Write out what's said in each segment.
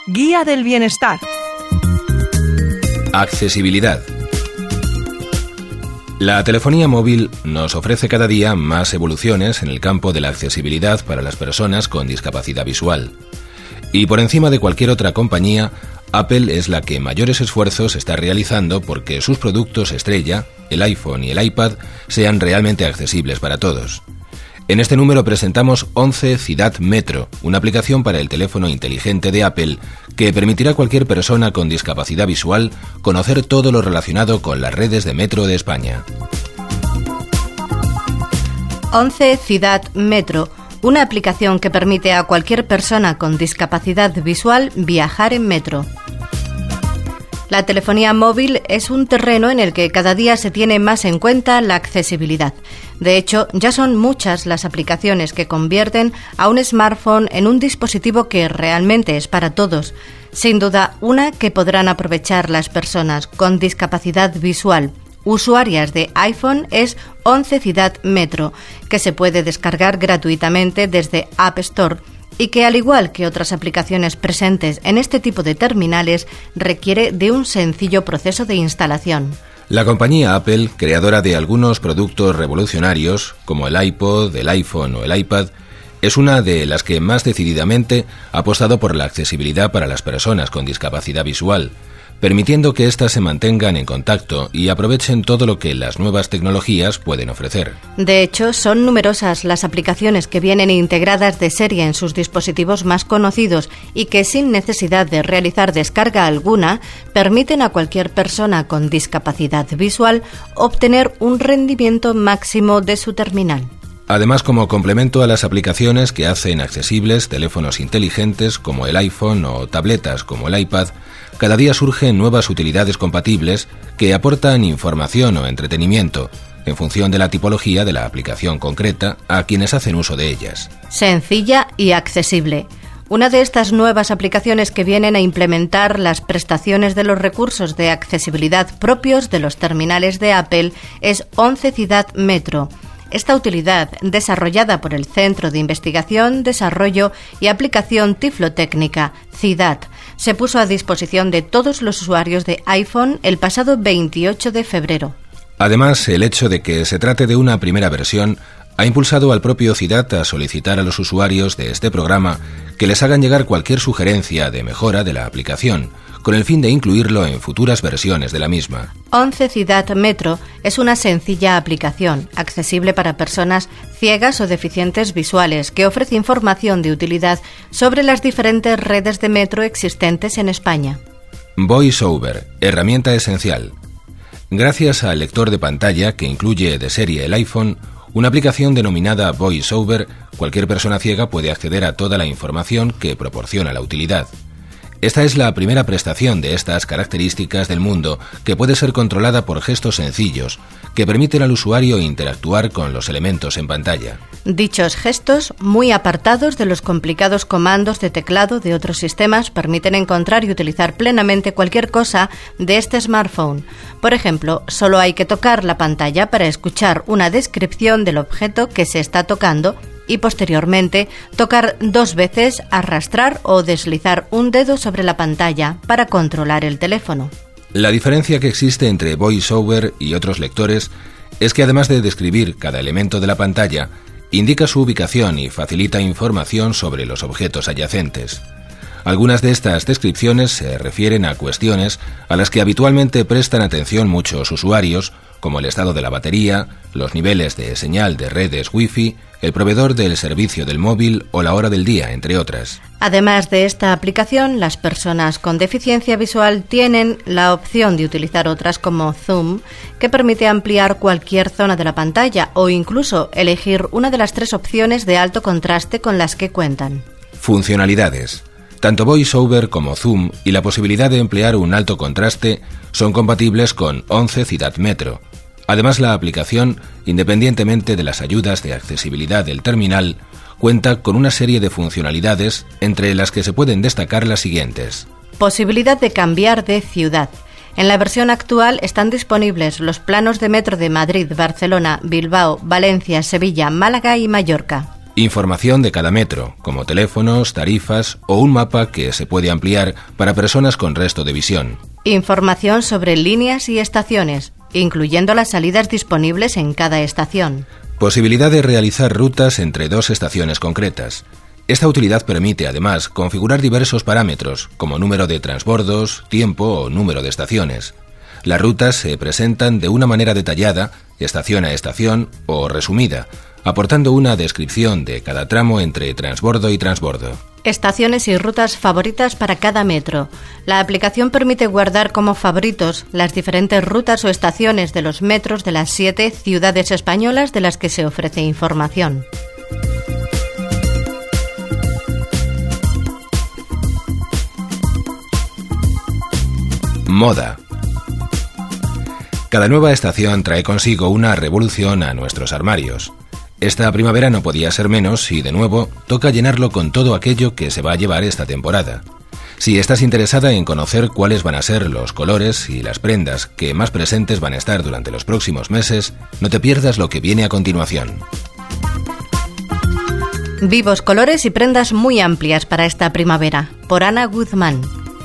Guía del bienestar. Accesibilidad. La telefonía móvil nos ofrece cada día más evoluciones en el campo de la accesibilidad para las personas con discapacidad visual. Y por encima de cualquier otra compañía, Apple es la que mayores esfuerzos está realizando porque sus productos estrella, el iPhone y el iPad, sean realmente accesibles para todos. En este número presentamos 11 Ciudad Metro, una aplicación para el teléfono inteligente de Apple que permitirá a cualquier persona con discapacidad visual conocer todo lo relacionado con las redes de metro de España. 11 Ciudad Metro, una aplicación que permite a cualquier persona con discapacidad visual viajar en metro. La telefonía móvil es un terreno en el que cada día se tiene más en cuenta la accesibilidad. De hecho, ya son muchas las aplicaciones que convierten a un smartphone en un dispositivo que realmente es para todos. Sin duda, una que podrán aprovechar las personas con discapacidad visual usuarias de iPhone es 11 Ciudad Metro, que se puede descargar gratuitamente desde App Store y que, al igual que otras aplicaciones presentes en este tipo de terminales, requiere de un sencillo proceso de instalación. La compañía Apple, creadora de algunos productos revolucionarios, como el iPod, el iPhone o el iPad, es una de las que más decididamente ha apostado por la accesibilidad para las personas con discapacidad visual, permitiendo que éstas se mantengan en contacto y aprovechen todo lo que las nuevas tecnologías pueden ofrecer. De hecho, son numerosas las aplicaciones que vienen integradas de serie en sus dispositivos más conocidos y que, sin necesidad de realizar descarga alguna, permiten a cualquier persona con discapacidad visual obtener un rendimiento máximo de su terminal. Además, como complemento a las aplicaciones que hacen accesibles teléfonos inteligentes como el iPhone o tabletas como el iPad, cada día surgen nuevas utilidades compatibles que aportan información o entretenimiento, en función de la tipología de la aplicación concreta, a quienes hacen uso de ellas. Sencilla y accesible. Una de estas nuevas aplicaciones que vienen a implementar las prestaciones de los recursos de accesibilidad propios de los terminales de Apple es 11 Ciudad Metro. Esta utilidad, desarrollada por el Centro de Investigación, Desarrollo y Aplicación Tiflotécnica, CIDAT, se puso a disposición de todos los usuarios de iPhone el pasado 28 de febrero. Además, el hecho de que se trate de una primera versión ha impulsado al propio CIDAT a solicitar a los usuarios de este programa que les hagan llegar cualquier sugerencia de mejora de la aplicación, con el fin de incluirlo en futuras versiones de la misma. 11 Ciudad Metro es una sencilla aplicación, accesible para personas ciegas o deficientes visuales, que ofrece información de utilidad sobre las diferentes redes de metro existentes en España. VoiceOver, herramienta esencial. Gracias al lector de pantalla que incluye de serie el iPhone, una aplicación denominada VoiceOver, cualquier persona ciega puede acceder a toda la información que proporciona la utilidad. Esta es la primera prestación de estas características del mundo que puede ser controlada por gestos sencillos que permiten al usuario interactuar con los elementos en pantalla. Dichos gestos, muy apartados de los complicados comandos de teclado de otros sistemas, permiten encontrar y utilizar plenamente cualquier cosa de este smartphone. Por ejemplo, solo hay que tocar la pantalla para escuchar una descripción del objeto que se está tocando y posteriormente tocar 2 veces, arrastrar o deslizar un dedo sobre la pantalla para controlar el teléfono. La diferencia que existe entre VoiceOver y otros lectores es que, además de describir cada elemento de la pantalla, indica su ubicación y facilita información sobre los objetos adyacentes. Algunas de estas descripciones se refieren a cuestiones a las que habitualmente prestan atención muchos usuarios, como el estado de la batería, los niveles de señal de redes Wi-Fi, el proveedor del servicio del móvil o la hora del día, entre otras. Además de esta aplicación, las personas con deficiencia visual tienen la opción de utilizar otras como Zoom, que permite ampliar cualquier zona de la pantalla o incluso elegir una de las 3 opciones de alto contraste con las que cuentan. Funcionalidades. Tanto VoiceOver como Zoom y la posibilidad de emplear un alto contraste son compatibles con 11 Ciudad Metro. Además, la aplicación, independientemente de las ayudas de accesibilidad del terminal, cuenta con una serie de funcionalidades, entre las que se pueden destacar las siguientes. Posibilidad de cambiar de ciudad. En la versión actual están disponibles los planos de metro de Madrid, Barcelona, Bilbao, Valencia, Sevilla, Málaga y Mallorca. Información de cada metro, como teléfonos, tarifas o un mapa que se puede ampliar para personas con resto de visión. Información sobre líneas y estaciones, incluyendo las salidas disponibles en cada estación. Posibilidad de realizar rutas entre 2 estaciones concretas. Esta utilidad permite, además, configurar diversos parámetros, como número de transbordos, tiempo o número de estaciones. Las rutas se presentan de una manera detallada, estación a estación o resumida, aportando una descripción de cada tramo entre transbordo y transbordo. Estaciones y rutas favoritas para cada metro. La aplicación permite guardar como favoritos las diferentes rutas o estaciones de los metros de las 7 ciudades españolas de las que se ofrece información. Moda. Cada nueva estación trae consigo una revolución a nuestros armarios. Esta primavera no podía ser menos y, de nuevo, toca llenarlo con todo aquello que se va a llevar esta temporada. Si estás interesada en conocer cuáles van a ser los colores y las prendas que más presentes van a estar durante los próximos meses, no te pierdas lo que viene a continuación. Vivos colores y prendas muy amplias para esta primavera, por Ana Guzmán.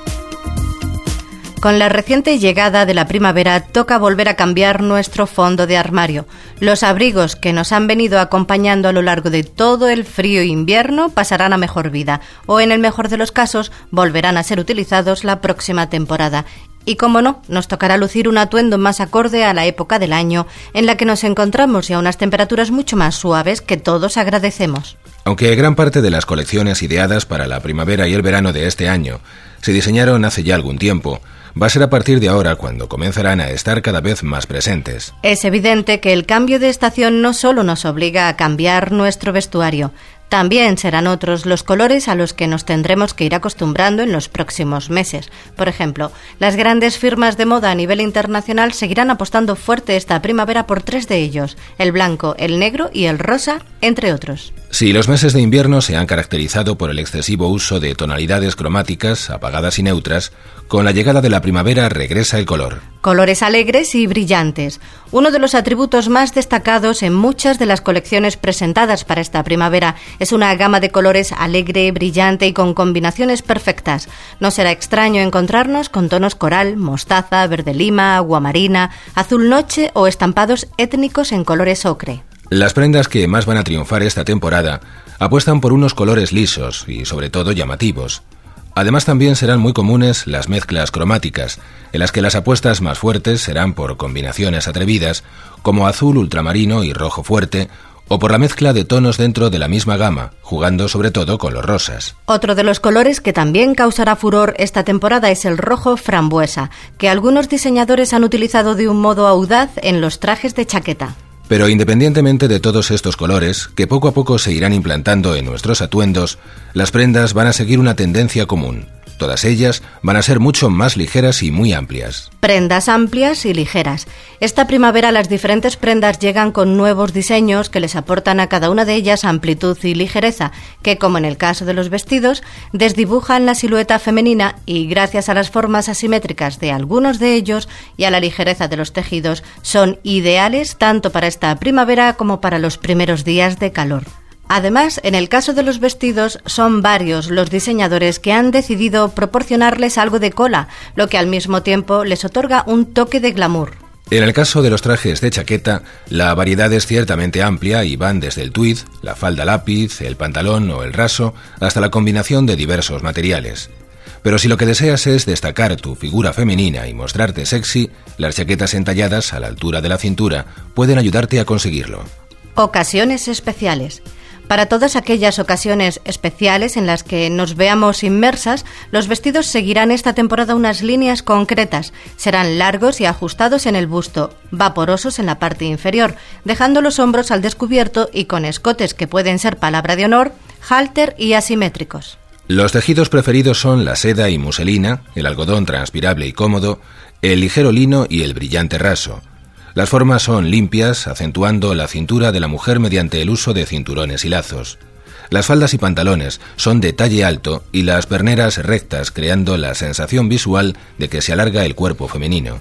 Con la reciente llegada de la primavera toca volver a cambiar nuestro fondo de armario. Los abrigos que nos han venido acompañando a lo largo de todo el frío invierno pasarán a mejor vida, o en el mejor de los casos volverán a ser utilizados la próxima temporada. Y como no, nos tocará lucir un atuendo más acorde a la época del año en la que nos encontramos y a unas temperaturas mucho más suaves que todos agradecemos. Aunque gran parte de las colecciones ideadas para la primavera y el verano de este año se diseñaron hace ya algún tiempo, va a ser a partir de ahora cuando comenzarán a estar cada vez más presentes. Es evidente que el cambio de estación no solo nos obliga a cambiar nuestro vestuario, también serán otros los colores a los que nos tendremos que ir acostumbrando en los próximos meses. Por ejemplo, las grandes firmas de moda a nivel internacional seguirán apostando fuerte esta primavera por 3 de ellos, el blanco, el negro y el rosa, entre otros. Si los meses de invierno se han caracterizado por el excesivo uso de tonalidades cromáticas apagadas y neutras, con la llegada de la primavera regresa el color. Colores alegres y brillantes, uno de los atributos más destacados en muchas de las colecciones presentadas para esta primavera. Es una gama de colores alegre, brillante y con combinaciones perfectas. No será extraño encontrarnos con tonos coral, mostaza, verde lima, agua marina, azul noche o estampados étnicos en colores ocre. Las prendas que más van a triunfar esta temporada apuestan por unos colores lisos y sobre todo llamativos. Además también serán muy comunes las mezclas cromáticas, en las que las apuestas más fuertes serán por combinaciones atrevidas, como azul ultramarino y rojo fuerte, o por la mezcla de tonos dentro de la misma gama, jugando sobre todo con los rosas. Otro de los colores que también causará furor esta temporada es el rojo frambuesa, que algunos diseñadores han utilizado de un modo audaz en los trajes de chaqueta. Pero independientemente de todos estos colores, que poco a poco se irán implantando en nuestros atuendos, las prendas van a seguir una tendencia común. Todas ellas van a ser mucho más ligeras y muy amplias. Prendas amplias y ligeras. Esta primavera las diferentes prendas llegan con nuevos diseños que les aportan a cada una de ellas amplitud y ligereza, que, como en el caso de los vestidos, desdibujan la silueta femenina y, gracias a las formas asimétricas de algunos de ellos y a la ligereza de los tejidos, son ideales tanto para esta primavera como para los primeros días de calor. Además, en el caso de los vestidos, son varios los diseñadores que han decidido proporcionarles algo de cola, lo que al mismo tiempo les otorga un toque de glamour. En el caso de los trajes de chaqueta, la variedad es ciertamente amplia y van desde el tweed, la falda lápiz, el pantalón o el raso, hasta la combinación de diversos materiales. Pero si lo que deseas es destacar tu figura femenina y mostrarte sexy, las chaquetas entalladas a la altura de la cintura pueden ayudarte a conseguirlo. Ocasiones especiales. Para todas aquellas ocasiones especiales en las que nos veamos inmersas, los vestidos seguirán esta temporada unas líneas concretas. Serán largos y ajustados en el busto, vaporosos en la parte inferior, dejando los hombros al descubierto y con escotes que pueden ser palabra de honor, halter y asimétricos. Los tejidos preferidos son la seda y muselina, el algodón transpirable y cómodo, el ligero lino y el brillante raso. Las formas son limpias, acentuando la cintura de la mujer mediante el uso de cinturones y lazos. Las faldas y pantalones son de talle alto y las perneras rectas, creando la sensación visual de que se alarga el cuerpo femenino.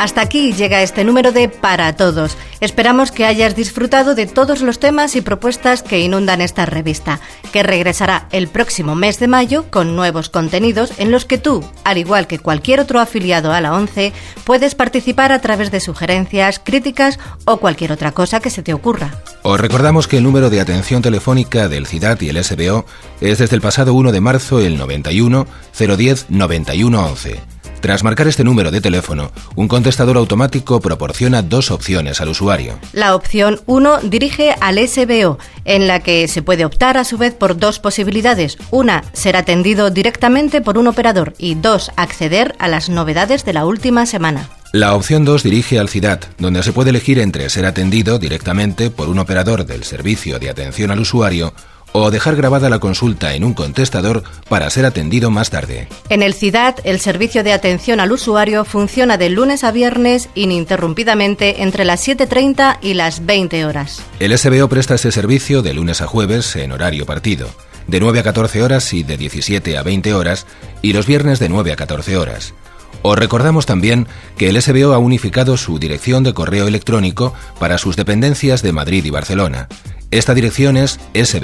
Hasta aquí llega este número de Para Todos. Esperamos que hayas disfrutado de todos los temas y propuestas que inundan esta revista, que regresará el próximo mes de mayo con nuevos contenidos en los que tú, al igual que cualquier otro afiliado a la ONCE, puedes participar a través de sugerencias, críticas o cualquier otra cosa que se te ocurra. Os recordamos que el número de atención telefónica del CIDAD y el SBO es desde el pasado 1 de marzo el 91 010 91 11. Tras marcar este número de teléfono, un contestador automático proporciona dos opciones al usuario. La opción 1 dirige al SBO, en la que se puede optar a su vez por dos posibilidades. Una, ser atendido directamente por un operador y 2, acceder a las novedades de la última semana. La opción 2 dirige al CIDAD, donde se puede elegir entre ser atendido directamente por un operador del servicio de atención al usuario o dejar grabada la consulta en un contestador para ser atendido más tarde. En el CIDAD, el servicio de atención al usuario funciona de lunes a viernes ininterrumpidamente entre las 7:30 y las 20 horas. El SBO presta este servicio de lunes a jueves en horario partido, de 9 a 14 horas y de 17 a 20 horas, y los viernes de 9 a 14 horas. Os recordamos también que el SBO ha unificado su dirección de correo electrónico para sus dependencias de Madrid y Barcelona. Esta dirección es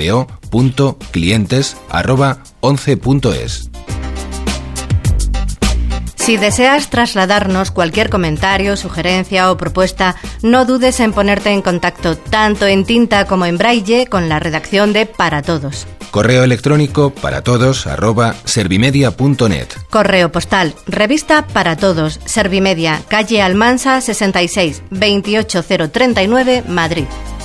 sbo.clientes@11.es. Si deseas trasladarnos cualquier comentario, sugerencia o propuesta, no dudes en ponerte en contacto tanto en tinta como en braille con la redacción de Para Todos. Correo electrónico paratodos@servimedia.net. Correo postal, revista Para Todos, Servimedia, calle Almansa 66, 28039, Madrid.